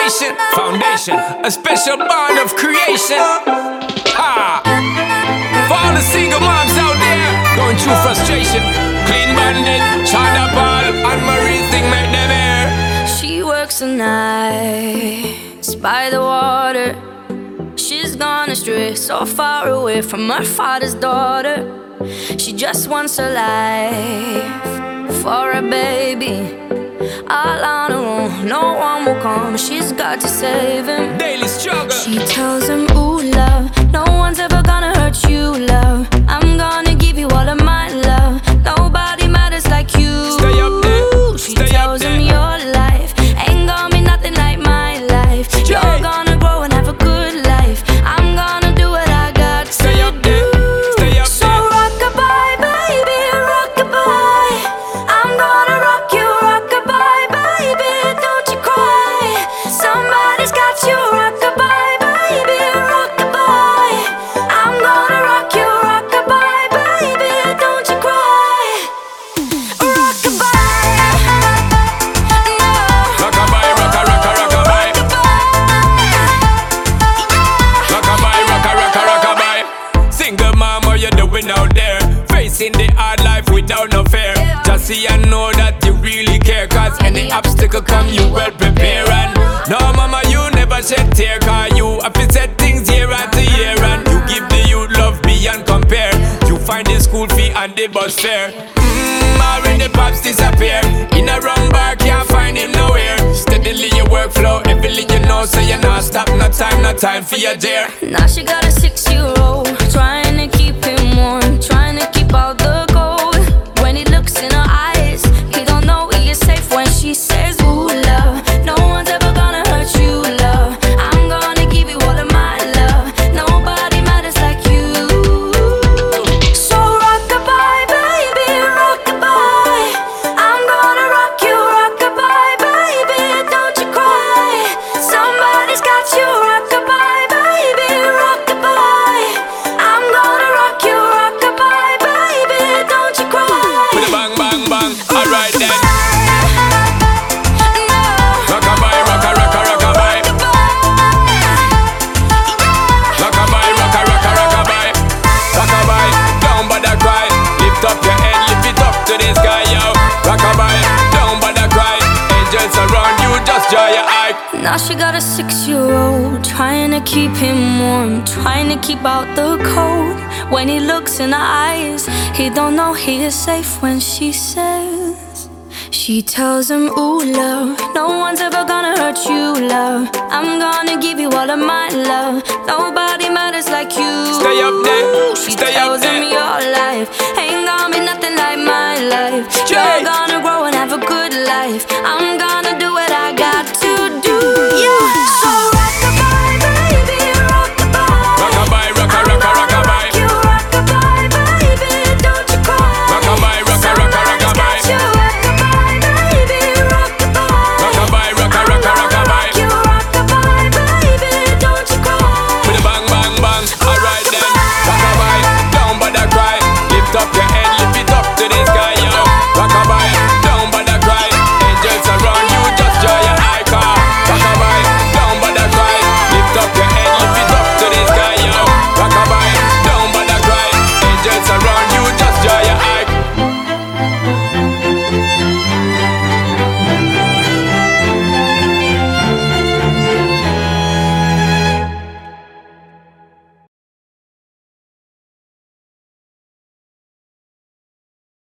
nation. Foundation, a special bond of creation. Ha! For all the single moms out there going through frustration, Clean Bandit, China Ball, and Marie thing make them air. She works the nights by the water. She's gone astray, so far away from her father's daughter. She just wants a life for a baby. All on her own, no one will come. She's got to save him. Daily struggle. She tells him, ooh, love, no one's ever gonna hurt you, love. I'm gonna give you all of my love. Nobody matters like you. Stay up there. She tells him your life ain't gonna be nothing like my life. You're gonna grow and have a good life. I'm gonna do what I got to do. Stay up So rock-a-bye, baby, rock-a-bye. I'm gonna rock you, rock-a-bye, baby, don't you cry. Somebody's got you, rock-a-bye, baby, rock-a-bye. I'm gonna rock you, rock-a-bye, baby, don't you cry. Rock-a-bye, no. Rock-a-bye, rock-a-rock-a-rock-a-bye. Rock-a-bye, rock-a-rock-a-rock-a-bye. Single mom, what you doing out there? Facing the hard life without no fear. Just see and know that you really care. Cause any obstacle come, you well prepare. And no mama, you never shed tear. Cause you have to set things year after year. And you give the youth love beyond compare. You find the school fee and the bus fare. Already pops disappear. In a wrong bar, can't find him nowhere. Steadily your workflow, everything you know. So you not stop, no time for your dear. Now she got a 6-year-old, trying to keep him warm, trying to keep out the cold. When he looks in her eyes, he don't know he is safe when she says, ooh, love, no one's ever gonna hurt you, love. I'm gonna give you all of my love. Nobody matters like you. So rock-a-bye, baby, rock-a-bye. I'm gonna rock you, rock-a-bye, baby, don't you cry. Somebody's got you, rock-a-bye, baby, rock-a-bye. I'm gonna rock you, rock-a-bye, baby, don't you cry. With a bang, bang, bang. Alright then. No. Rock-a-bye, rock-a-rock-a-rock-a-bye. Rock-a-bye, rock-a-rock-a-rock-a-bye. Rock-a-bye, don't bother cry. Lift up your head, lift it up to the sky, yo. Rock-a-bye, don't bother cry. Angels around you, just draw your eye. Now she got a 6-year-old, trying to keep him warm, trying to keep out the cold. When he looks in her eyes, he don't know he is safe when she says. She tells him, ooh, love, no one's ever gonna hurt you, love. I'm gonna give you all of my love. Nobody matters like you. Stay up there, She stay up tells him there. your life ain't gonna be nothing like my life.